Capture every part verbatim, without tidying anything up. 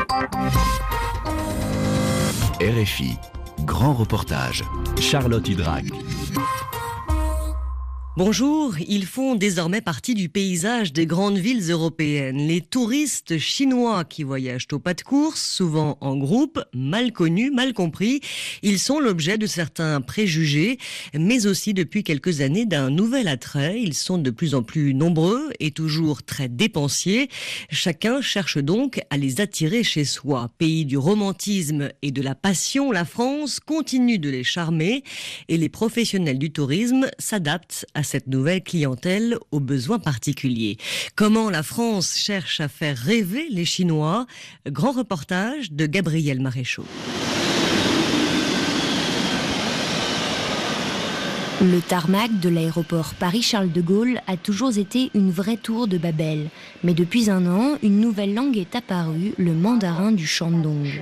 R F I, grand reportage, Charlotte Hydrac. Bonjour, ils font désormais partie du paysage des grandes villes européennes. Les touristes chinois qui voyagent au pas de course, souvent en groupe, mal connus, mal compris. Ils sont l'objet de certains préjugés, mais aussi depuis quelques années d'un nouvel attrait. Ils sont de plus en plus nombreux et toujours très dépensiers. Chacun cherche donc à les attirer chez soi. Pays du romantisme et de la passion, la France continue de les charmer et les professionnels du tourisme s'adaptent à cette nouvelle clientèle aux besoins particuliers. Comment la France cherche à faire rêver les Chinois? Grand reportage de Gabriel Maréchaux. Le tarmac de l'aéroport Paris-Charles de Gaulle a toujours été une vraie tour de Babel. Mais depuis un an, une nouvelle langue est apparue, le mandarin du Shandong.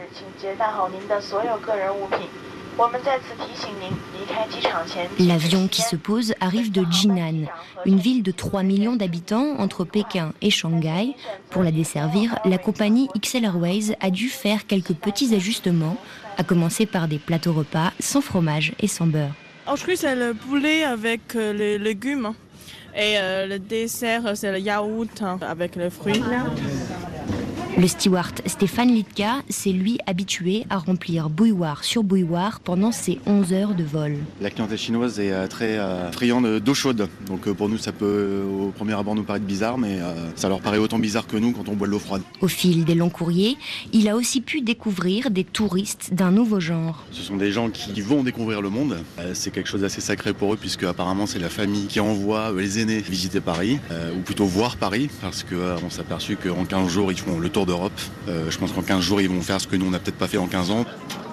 L'avion qui se pose arrive de Jinan, une ville de trois millions d'habitants entre Pékin et Shanghai. Pour la desservir, la compagnie X L Airways a dû faire quelques petits ajustements, à commencer par des plateaux repas sans fromage et sans beurre. Aujourd'hui, c'est le poulet avec les légumes et euh, le dessert, c'est le yaourt avec les fruits. Le steward Stéphane Litka, c'est lui habitué à remplir bouilloire sur bouilloire pendant ses onze heures de vol. La clientèle chinoise est très euh, friande d'eau chaude. Donc euh, pour nous, ça peut euh, au premier abord nous paraître bizarre, mais euh, ça leur paraît autant bizarre que nous quand on boit de l'eau froide. Au fil des longs courriers, il a aussi pu découvrir des touristes d'un nouveau genre. Ce sont des gens qui vont découvrir le monde. Euh, c'est quelque chose d'assez sacré pour eux, puisque apparemment c'est la famille qui envoie euh, les aînés visiter Paris, euh, ou plutôt voir Paris, parce qu'on euh, s'est aperçu qu'en quinze jours, ils font le tour d'Europe. Euh, je pense qu'en quinze jours, ils vont faire ce que nous, on n'a peut-être pas fait en quinze ans.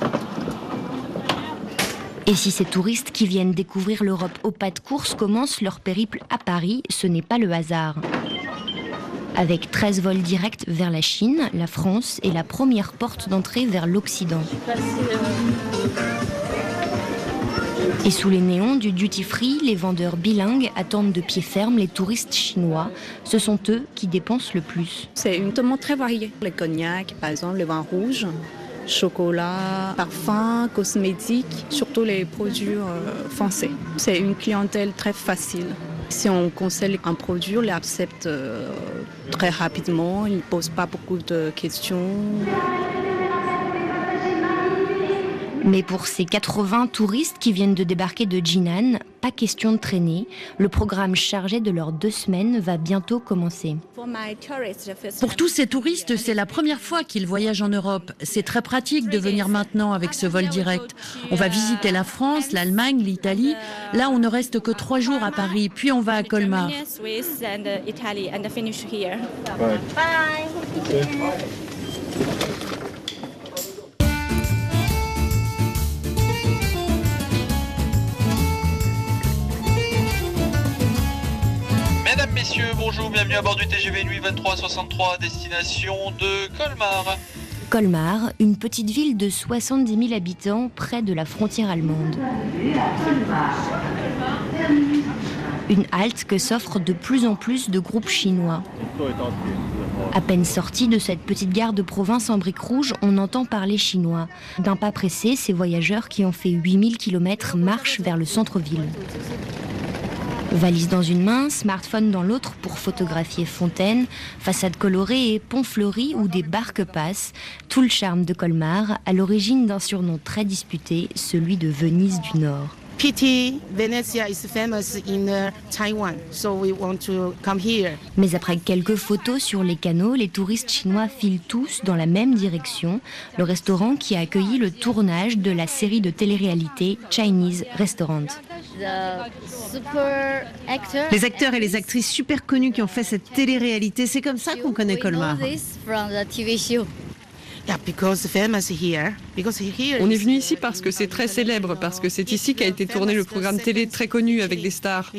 Et si ces touristes qui viennent découvrir l'Europe au pas de course commencent leur périple à Paris, ce n'est pas le hasard. Avec treize vols directs vers la Chine, la France est la première porte d'entrée vers l'Occident. Et sous les néons du duty-free, les vendeurs bilingues attendent de pied ferme les touristes chinois. Ce sont eux qui dépensent le plus. C'est une demande très variée. Les cognacs, par exemple, le vin rouge, chocolat, parfums, cosmétiques, surtout les produits euh, français. C'est une clientèle très facile. Si on conseille un produit, on l'accepte euh, très rapidement. Ils ne posent pas beaucoup de questions. Mais pour ces quatre-vingts touristes qui viennent de débarquer de Jinan, pas question de traîner. Le programme chargé de leurs deux semaines va bientôt commencer. Pour tous ces touristes, c'est la première fois qu'ils voyagent en Europe. C'est très pratique de venir maintenant avec ce vol direct. On va visiter la France, l'Allemagne, l'Italie. Là, on ne reste que trois jours à Paris, puis on va à Colmar. Mesdames, Messieurs, bonjour, bienvenue à bord du T G V Nuit vingt-trois soixante-trois, destination de Colmar. Colmar, une petite ville de soixante-dix mille habitants près de la frontière allemande. Une halte que s'offrent de plus en plus de groupes chinois. À peine sortis de cette petite gare de province en briques rouges, on entend parler chinois. D'un pas pressé, ces voyageurs qui ont fait huit mille kilomètres marchent vers le centre-ville. Valise dans une main, smartphone dans l'autre pour photographier fontaines, façades colorées et ponts fleuris où des barques passent. Tout le charme de Colmar, à l'origine d'un surnom très disputé, celui de Venise du Nord. P T Venezia is famous in uh, Taiwan, so we want to come here. Mais après quelques photos sur les canaux, les touristes chinois filent tous dans la même direction, le restaurant qui a accueilli le tournage de la série de télé-réalité Chinese Restaurant. Les acteurs et les actrices super connus qui ont fait cette télé-réalité, c'est comme ça qu'on connaît Colmar. On est venu ici parce que c'est très célèbre, parce que c'est ici qu'a été tourné le programme télé très connu avec des stars.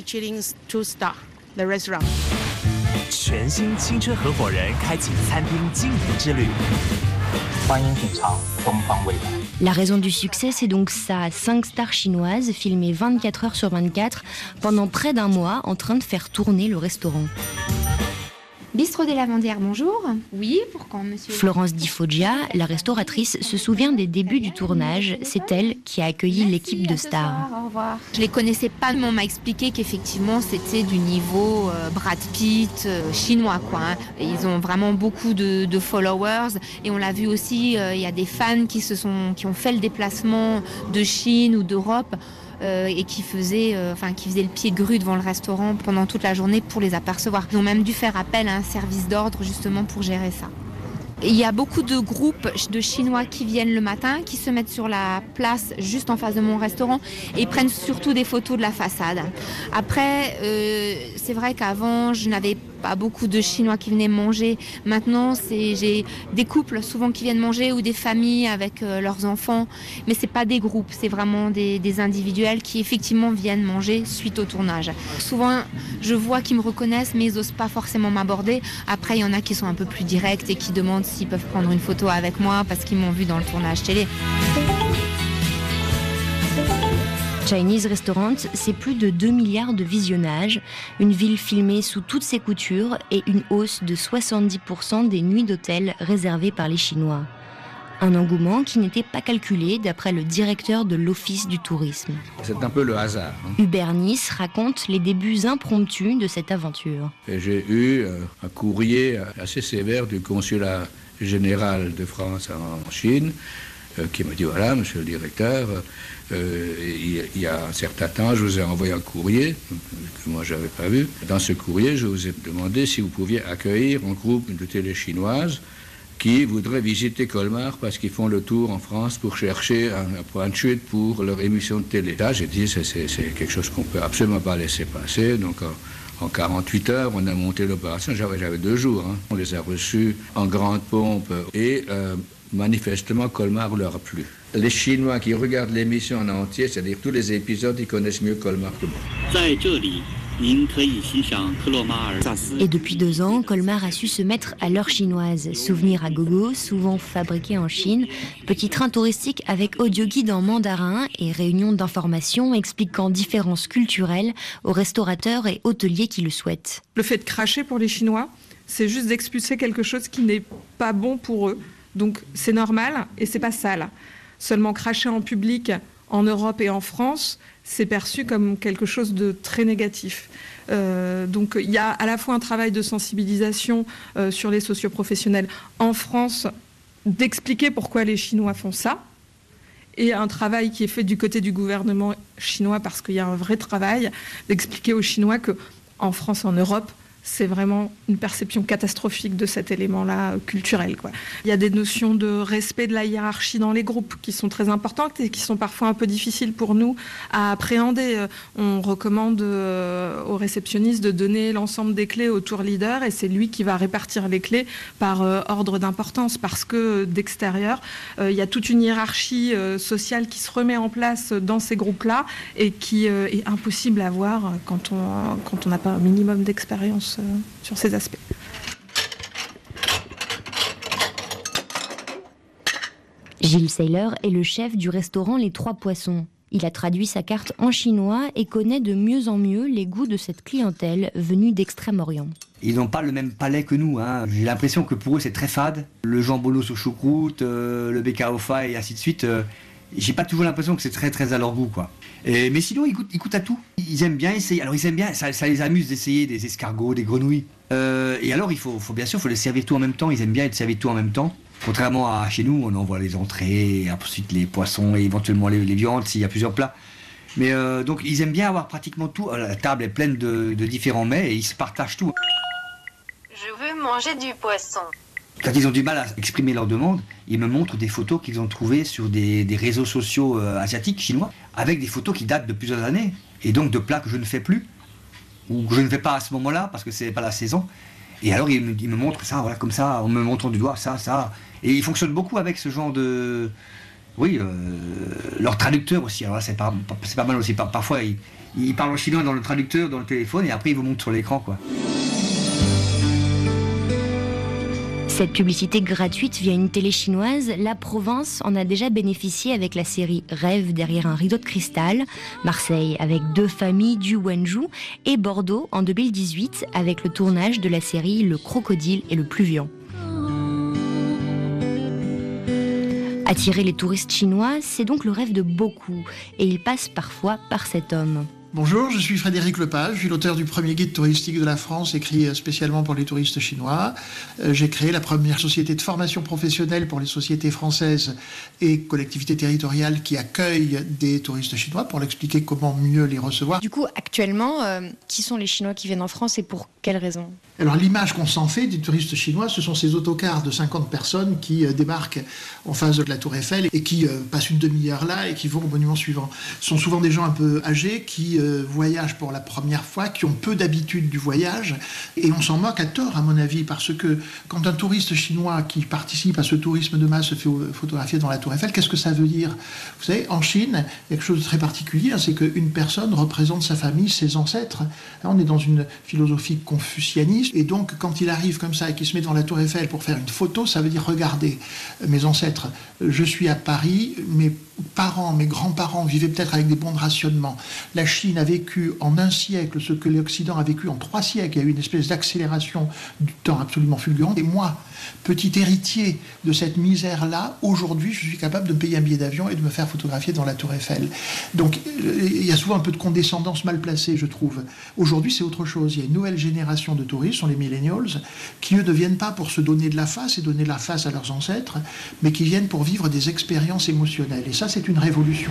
La raison du succès, c'est donc ça, cinq stars chinoises filmées vingt-quatre heures sur vingt-quatre pendant près d'un mois en train de faire tourner le restaurant. Bistrot des Lavandières, bonjour. Oui, pourquoi, monsieur? Florence Di Foggia, la restauratrice, se souvient des débuts du tournage. C'est elle qui a accueilli l'équipe de stars. Au revoir. Je les connaissais pas, mais on m'a expliqué qu'effectivement c'était du niveau euh, Brad Pitt euh, chinois, quoi. Hein. Et ils ont vraiment beaucoup de, de followers et on l'a vu aussi. Il euh, y a des fans qui se sont, qui ont fait le déplacement de Chine ou d'Europe. Euh, et qui faisaient, euh, enfin, qui faisaient le pied de grue devant le restaurant pendant toute la journée pour les apercevoir. Ils ont même dû faire appel à un service d'ordre justement pour gérer ça. Et il y a beaucoup de groupes de Chinois qui viennent le matin, qui se mettent sur la place juste en face de mon restaurant et prennent surtout des photos de la façade. Après, euh, c'est vrai qu'avant, je n'avais pas beaucoup de Chinois qui venaient manger. Maintenant, c'est, j'ai des couples souvent qui viennent manger ou des familles avec euh, leurs enfants. Mais c'est pas des groupes, c'est vraiment des, des individuels qui effectivement viennent manger suite au tournage. Souvent, je vois qu'ils me reconnaissent, mais ils n'osent pas forcément m'aborder. Après, il y en a qui sont un peu plus directs et qui demandent s'ils peuvent prendre une photo avec moi parce qu'ils m'ont vu dans le tournage télé. Chinese Restaurant, c'est plus de deux milliards de visionnages, une ville filmée sous toutes ses coutures et une hausse de soixante-dix pour cent des nuits d'hôtel réservées par les Chinois. Un engouement qui n'était pas calculé d'après le directeur de l'Office du tourisme. C'est un peu le hasard. Hein. Hubert Nice raconte les débuts impromptus de cette aventure. Et j'ai eu un courrier assez sévère du consulat général de France en Chine euh, qui me dit, voilà, monsieur le directeur, euh, il, il y a un certain temps, je vous ai envoyé un courrier que moi je n'avais pas vu. Dans ce courrier, je vous ai demandé si vous pouviez accueillir un groupe de télé chinoise qui voudraient visiter Colmar parce qu'ils font le tour en France pour chercher un, un point de chute pour leur émission de télé. Là, j'ai dit, c'est, c'est, c'est quelque chose qu'on ne peut absolument pas laisser passer. Donc, en, en quarante-huit heures, on a monté l'opération. J'avais, j'avais deux jours. Hein. On les a reçus en grande pompe. Et euh, manifestement, Colmar leur a plu. Les Chinois qui regardent l'émission en entier, c'est-à-dire tous les épisodes, ils connaissent mieux Colmar que moi. Et depuis deux ans, Colmar a su se mettre à l'heure chinoise. Souvenirs à gogo, souvent fabriqués en Chine, petit train touristique avec audio-guide en mandarin et réunion d'information expliquant différences culturelles aux restaurateurs et hôteliers qui le souhaitent. Le fait de cracher pour les Chinois, c'est juste d'expulser quelque chose qui n'est pas bon pour eux. Donc c'est normal et c'est pas sale. Seulement cracher en public en Europe et en France, c'est perçu comme quelque chose de très négatif. Euh, donc il y a à la fois un travail de sensibilisation euh, sur les socioprofessionnels en France, d'expliquer pourquoi les Chinois font ça, et un travail qui est fait du côté du gouvernement chinois, parce qu'il y a un vrai travail, d'expliquer aux Chinois qu'en France, en Europe, c'est vraiment une perception catastrophique de cet élément-là culturel, quoi. Il y a des notions de respect de la hiérarchie dans les groupes qui sont très importantes et qui sont parfois un peu difficiles pour nous à appréhender. On recommande aux réceptionnistes de donner l'ensemble des clés au tour leader et c'est lui qui va répartir les clés par ordre d'importance parce que d'extérieur, il y a toute une hiérarchie sociale qui se remet en place dans ces groupes-là et qui est impossible à voir quand on quand on n'a pas un minimum d'expérience sur ces aspects. Gilles Saylor est le chef du restaurant Les Trois Poissons. Il a traduit sa carte en chinois et connaît de mieux en mieux les goûts de cette clientèle venue d'Extrême-Orient. Ils n'ont pas le même palais que nous. Hein. J'ai l'impression que pour eux c'est très fade. Le jambonneau au choucroute, euh, le bekaofa et ainsi de suite. Euh, j'ai pas toujours l'impression que c'est très très à leur goût, quoi. Et, mais sinon, ils goûtent, ils goûtent à tout. Ils aiment bien essayer. Alors, ils aiment bien, ça, ça les amuse d'essayer des escargots, des grenouilles. Euh, et alors, il faut, faut bien sûr, il faut les servir tout en même temps. Ils aiment bien être servis tout en même temps. Contrairement à chez nous, on envoie les entrées, ensuite les poissons et éventuellement les, les viandes s'il y a plusieurs plats. Mais euh, donc, ils aiment bien avoir pratiquement tout. La table est pleine de, de différents mets et ils se partagent tout. Je veux manger du poisson. Quand ils ont du mal à exprimer leur demande, ils me montrent des photos qu'ils ont trouvées sur des, des réseaux sociaux euh, asiatiques, chinois, avec des photos qui datent de plusieurs années, et donc de plats que je ne fais plus, ou que je ne fais pas à ce moment-là, parce que c'est pas la saison. Et alors ils me, ils me montrent ça, voilà, comme ça, en me montrant du doigt, ça, ça. Et ils fonctionnent beaucoup avec ce genre de... Oui, euh, leur traducteur aussi, alors là c'est pas, c'est pas mal aussi. Parfois, ils, ils parlent en chinois dans le traducteur, dans le téléphone, et après ils vous montrent sur l'écran, quoi. Cette publicité gratuite via une télé chinoise, la province en a déjà bénéficié avec la série Rêve derrière un rideau de cristal, Marseille avec deux familles du Wenzhou et Bordeaux en deux mille dix-huit avec le tournage de la série Le crocodile et le pluvian. Attirer les touristes chinois, c'est donc le rêve de beaucoup et il passe parfois par cet homme. Bonjour, je suis Frédéric Lepage, je suis l'auteur du premier guide touristique de la France, écrit spécialement pour les touristes chinois. J'ai créé la première société de formation professionnelle pour les sociétés françaises et collectivités territoriales qui accueillent des touristes chinois pour leur expliquer comment mieux les recevoir. Du coup, actuellement, euh, qui sont les Chinois qui viennent en France et pour quelles raisons ? Alors l'image qu'on s'en fait des touristes chinois, ce sont ces autocars de cinquante personnes qui euh, débarquent en face de la Tour Eiffel et qui euh, passent une demi-heure là et qui vont au monument suivant. Ce sont souvent des gens un peu âgés qui euh, voyagent pour la première fois, qui ont peu d'habitude du voyage et on s'en moque à tort à mon avis parce que quand un touriste chinois qui participe à ce tourisme de masse se fait photographier dans la Tour Eiffel, qu'est-ce que ça veut dire ? Vous savez, en Chine, il y a quelque chose de très particulier, hein, c'est qu'une personne représente sa famille, ses ancêtres. Là, on est dans une philosophie confucianiste. Et donc, quand il arrive comme ça et qu'il se met devant la Tour Eiffel pour faire une photo, ça veut dire, regardez, mes ancêtres, je suis à Paris, mes parents, mes grands-parents vivaient peut-être avec des bons de rationnement. La Chine a vécu en un siècle ce que l'Occident a vécu en trois siècles. Il y a eu une espèce d'accélération du temps absolument fulgurante. Et moi, petit héritier de cette misère-là, aujourd'hui, je suis capable de me payer un billet d'avion et de me faire photographier dans la Tour Eiffel. Donc, il y a souvent un peu de condescendance mal placée, je trouve. Aujourd'hui, c'est autre chose. Il y a une nouvelle génération de touristes, sont les millennials, qui, eux, ne viennent pas pour se donner de la face et donner la face à leurs ancêtres, mais qui viennent pour vivre des expériences émotionnelles. Et ça, c'est une révolution.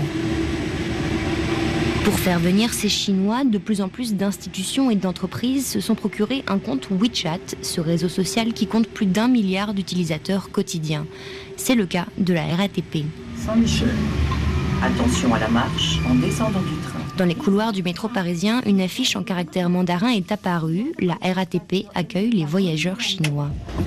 Pour faire venir ces Chinois, de plus en plus d'institutions et d'entreprises se sont procurés un compte WeChat, ce réseau social qui compte plus d'un milliard d'utilisateurs quotidiens. C'est le cas de la R A T P. Saint-Michel. Attention à la marche en descendant du train. Dans les couloirs du métro parisien, une affiche en caractère mandarin est apparue. La R A T P accueille les voyageurs chinois.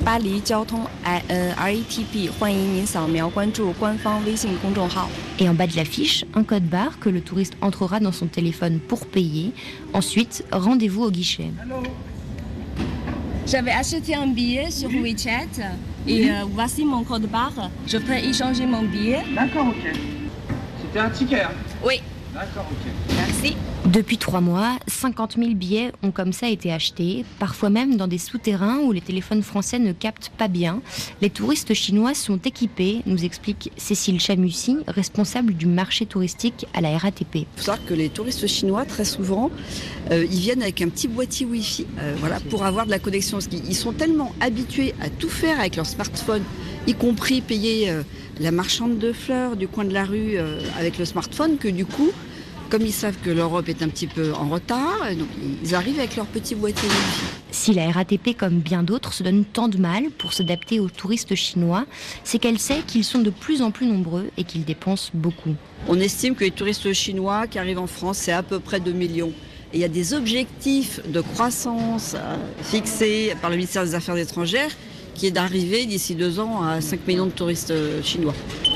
Et en bas de l'affiche, un code barre que le touriste entrera dans son téléphone pour payer. Ensuite, rendez-vous au guichet. J'avais acheté un billet sur WeChat et euh, voici mon code barre. Je peux échanger mon billet. D'accord, ok. C'était un ticket, hein ? Oui. D'accord, ok. Merci. Depuis trois mois, cinquante mille billets ont comme ça été achetés, parfois même dans des souterrains où les téléphones français ne captent pas bien. Les touristes chinois sont équipés, nous explique Cécile Chamussy, responsable du marché touristique à la R A T P. Il faut savoir que les touristes chinois, très souvent, euh, ils viennent avec un petit boîtier Wi-Fi euh, voilà, pour avoir de la connexion. Ils sont tellement habitués à tout faire avec leur smartphone, y compris payer euh, la marchande de fleurs du coin de la rue euh, avec le smartphone, que du coup, comme ils savent que l'Europe est un petit peu en retard, donc ils arrivent avec leur petit boîtier Wi-Fi. Si la R A T P, comme bien d'autres, se donne tant de mal pour s'adapter aux touristes chinois, c'est qu'elle sait qu'ils sont de plus en plus nombreux et qu'ils dépensent beaucoup. On estime que les touristes chinois qui arrivent en France, c'est à peu près deux millions. Et il y a des objectifs de croissance euh, fixés par le ministère des Affaires étrangères qui est d'arriver d'ici deux ans à cinq millions de touristes chinois.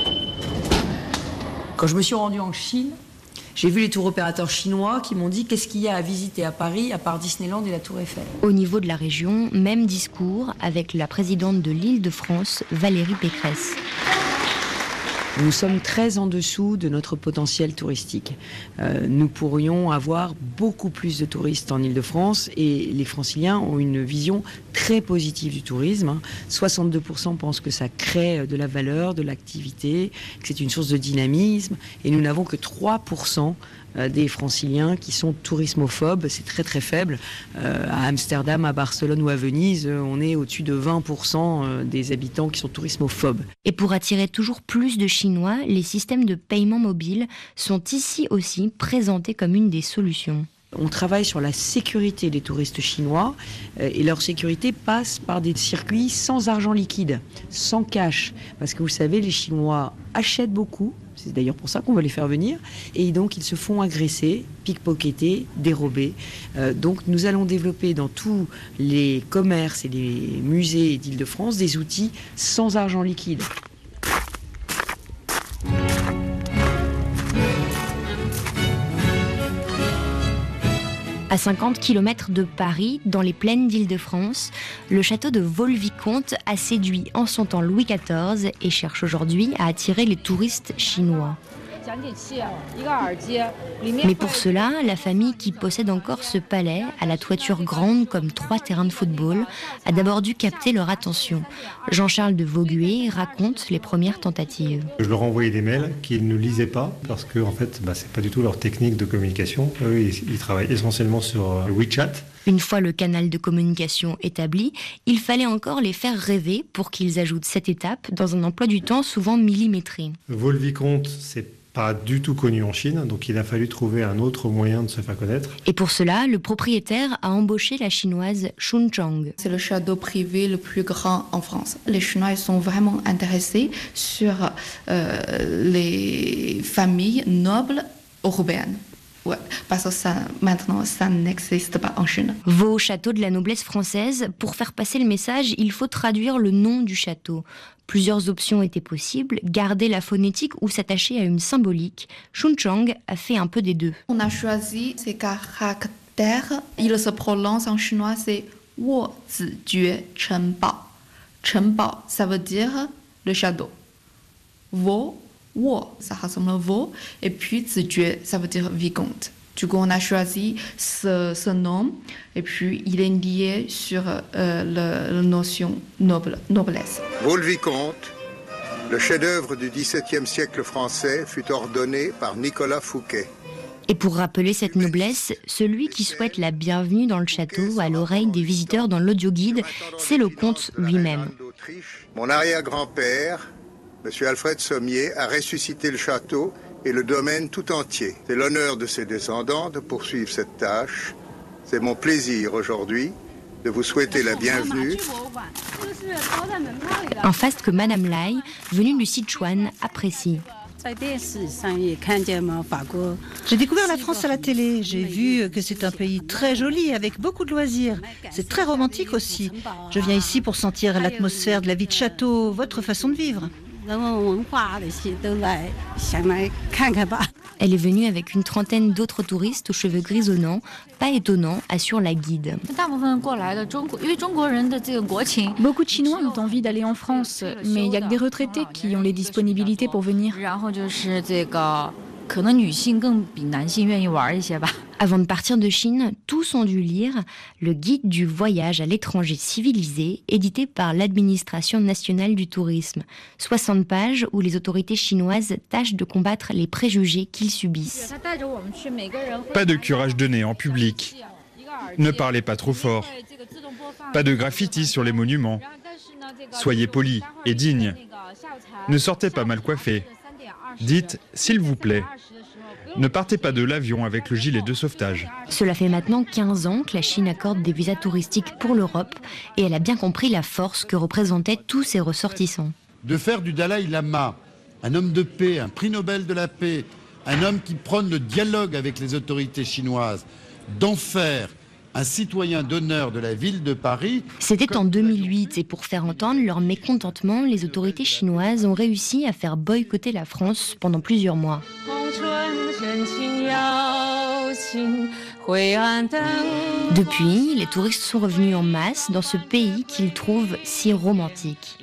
Quand je me suis rendue en Chine, j'ai vu les tours opérateurs chinois qui m'ont dit qu'est-ce qu'il y a à visiter à Paris à part Disneyland et la Tour Eiffel. Au niveau de la région, même discours avec la présidente de l'Île-de-France, Valérie Pécresse. Nous sommes très en dessous de notre potentiel touristique. Euh, nous pourrions avoir beaucoup plus de touristes en Île-de-France et les Franciliens ont une vision très positive du tourisme. soixante-deux pour cent pensent que ça crée de la valeur, de l'activité, que c'est une source de dynamisme et nous n'avons que trois pour cent des Franciliens qui sont tourismophobes, c'est très très faible. Euh, à Amsterdam, à Barcelone ou à Venise, on est au-dessus de vingt pour cent des habitants qui sont tourismophobes. Et pour attirer toujours plus de Chinois, les systèmes de paiement mobile sont ici aussi présentés comme une des solutions. On travaille sur la sécurité des touristes chinois euh, et leur sécurité passe par des circuits sans argent liquide, sans cash. Parce que vous savez, les Chinois achètent beaucoup, c'est d'ailleurs pour ça qu'on veut les faire venir, et donc ils se font agresser, pickpocketer, dérober. Euh, donc nous allons développer dans tous les commerces et les musées d'Île-de-France des outils sans argent liquide. À cinquante kilomètres de Paris, dans les plaines d'Île-de-France, le château de Vaux-le-Vicomte a séduit en son temps Louis quatorze et cherche aujourd'hui à attirer les touristes chinois. Mais pour cela, la famille qui possède encore ce palais, à la toiture grande comme trois terrains de football, a d'abord dû capter leur attention. Jean-Charles de Vaugué raconte les premières tentatives. Je leur envoyais des mails qu'ils ne lisaient pas parce que en fait, bah, c'est pas du tout leur technique de communication. Eux, ils, ils travaillent essentiellement sur WeChat. Une fois le canal de communication établi, il fallait encore les faire rêver pour qu'ils ajoutent cette étape dans un emploi du temps souvent millimétré. Vaux-le-Vicomte, c'est pas du tout connu en Chine, donc il a fallu trouver un autre moyen de se faire connaître. Et pour cela, le propriétaire a embauché la chinoise Shun Chong. C'est le château privé le plus grand en France. Les Chinois sont vraiment intéressés sur euh, les familles nobles européennes. Ouais, parce que ça, maintenant, ça n'existe pas en Chine. Vaux, château de la noblesse française, pour faire passer le message, il faut traduire le nom du château. Plusieurs options étaient possibles, garder la phonétique ou s'attacher à une symbolique. Shun Chong a fait un peu des deux. On a choisi ces caractères. Il se prononce en chinois, c'est Wo Zi Jue Chen Bao. Chen Bao, ça veut dire le château. Wo, Wo, ça ressemble à Vo. Et puis Zi Jue, ça veut dire vicomte. Du coup, on a choisi ce, ce nom, et puis il est lié sur euh, le, la notion noble, noblesse. Vaux-le-Vicomte, le chef-d'œuvre du dix-septième siècle français, fut ordonné par Nicolas Fouquet. Et pour rappeler cette noblesse, celui qui souhaite la bienvenue dans le château à l'oreille des visiteurs dans l'audioguide, c'est le comte lui-même. Mon arrière-grand-père, M. Alfred Sommier, a ressuscité le château et le domaine tout entier. C'est l'honneur de ses descendants de poursuivre cette tâche. C'est mon plaisir aujourd'hui de vous souhaiter la bienvenue. Un faste que Madame Lai, venue du Sichuan, apprécie. J'ai découvert la France à la télé. J'ai vu que c'est un pays très joli, avec beaucoup de loisirs. C'est très romantique aussi. Je viens ici pour sentir l'atmosphère de la vie de château, votre façon de vivre. Elle est venue avec une trentaine d'autres touristes aux cheveux grisonnants. Pas étonnant, assure la guide. Beaucoup de Chinois ont envie d'aller en France, mais il n'y a que des retraités qui ont les disponibilités pour venir. Avant de partir de Chine, tous ont dû lire le guide du voyage à l'étranger civilisé, édité par l'administration nationale du tourisme. soixante pages où les autorités chinoises tâchent de combattre les préjugés qu'ils subissent. Pas de curage de nez en public. Ne parlez pas trop fort. Pas de graffiti sur les monuments. Soyez polis et dignes. Ne sortez pas mal coiffés. Dites « s'il vous plaît ». Ne partez pas de l'avion avec le gilet de sauvetage. Cela fait maintenant quinze ans que la Chine accorde des visas touristiques pour l'Europe et elle a bien compris la force que représentaient tous ses ressortissants. De faire du Dalai Lama un homme de paix, un prix Nobel de la paix, un homme qui prône le dialogue avec les autorités chinoises, d'en faire un citoyen d'honneur de la ville de Paris. C'était en deux mille huit et pour faire entendre leur mécontentement, les autorités chinoises ont réussi à faire boycotter la France pendant plusieurs mois. Depuis, les touristes sont revenus en masse dans ce pays qu'ils trouvent si romantique.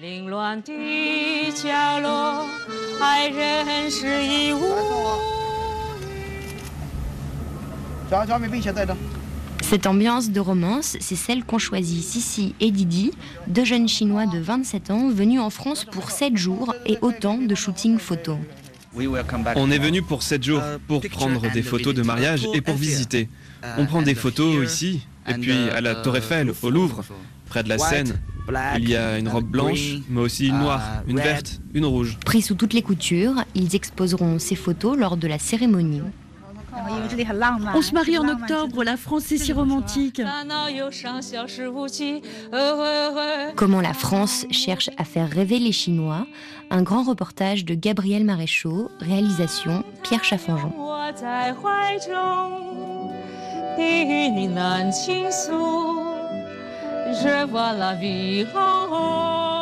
Cette ambiance de romance, c'est celle qu'ont choisi Sissi et Didi, deux jeunes Chinois de vingt-sept ans venus en France pour sept jours et autant de shooting photos. On est venu pour sept jours, pour prendre des photos de mariage et pour visiter. On prend des photos ici, et puis à la Tour Eiffel, au Louvre, près de la Seine. Il y a une robe blanche, mais aussi une noire, une verte, une rouge. Pris sous toutes les coutures, ils exposeront ces photos lors de la cérémonie. On se marie en octobre, la France est si romantique. Comment la France cherche à faire rêver les Chinois, un grand reportage de Gabriel Maréchaux, réalisation Pierre Chaffanjon. Je vois la vie en haut.